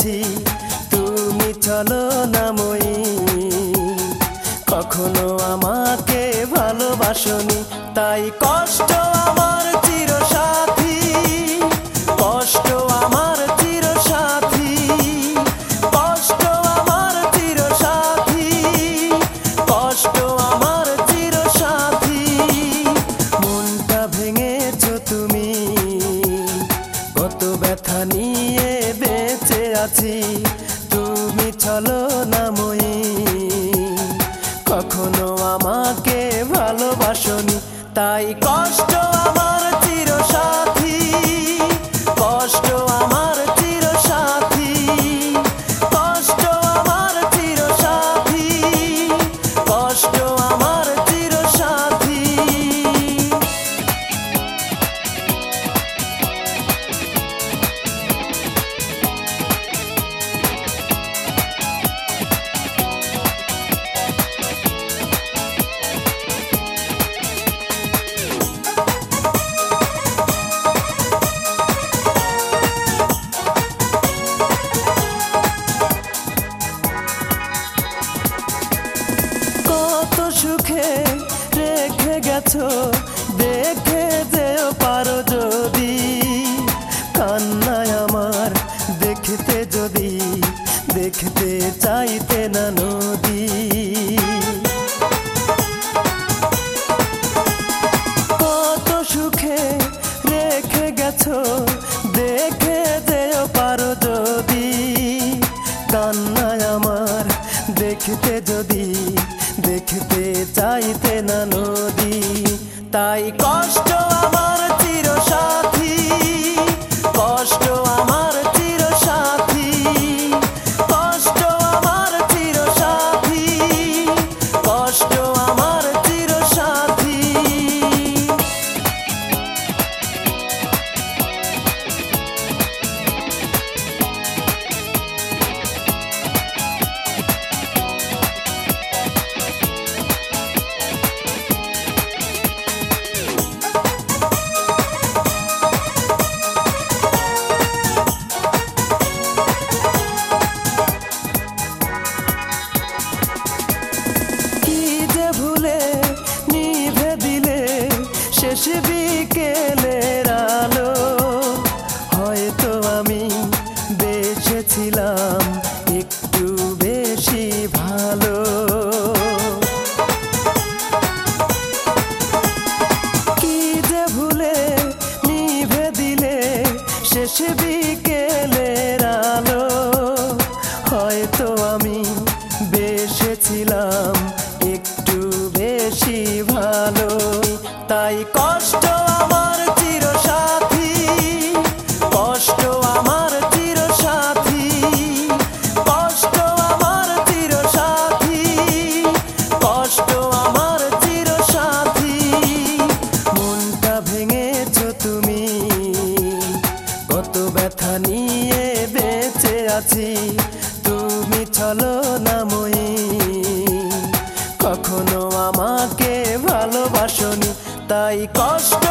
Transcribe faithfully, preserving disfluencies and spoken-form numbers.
আছি তুমি চলো না মই। কখনো আমাকে ভালোবাসনি তাই কষ্ট আমার চিরসাথী, কষ্ট আমার চিরসাথী, কষ্ট আমার চিরসাথী, কষ্ট আমার চিরসাথী। মনটা ভেঙেছো তুমি, কত ব্যথা নিয়ে বেঁচে আছি তুমি চলো না মই। কখনো আমাকে ভালোবাসনি তাই কষ্ট আমার চিরসাথী, কষ্ট আমার চিরসাথী, কষ্ট আমার চিরসাথী, কষ্ট আমার চিরসাথী। সুখে রেখে গেছো দেখে যেও পারো যদি, কান্নায় আমার দেখতে যদি দেখতে চাইতে না নদী। কত সুখে রেখে গেছো দেখে যেও পারো যদি, কান্নায় আমার দেখতে যদি দেখতে চাইতে না নদী। তাই কষ্ট আমার চিরসাথী, কষ্ট আমার চিরসাথী, কষ্ট আমার চিরসাথী, কষ্ট আমার চিরসাথী। শেষ বিকেলের আলো হয়তো আমি বেঁচেছিলাম একটু বেশি ভালো। কি যে ভুলে নিভে দিলে শেষ বিকেলের আলো, হয়তো আমি বেঁচেছিলাম একটু বেশি ভালো। তাই কষ্ট আমার চিরসাথী, কষ্ট আমার চিরসাথী, কষ্ট আমার চিরসাথী, কষ্ট আমার চিরসাথী। মনটা ভেঙেছো তুমি, কত ব্যথা নিয়ে বেঁচে আছি তুমি চলো না মই। কখনো আমাকে ভালোবাসনি তাই কষ্ট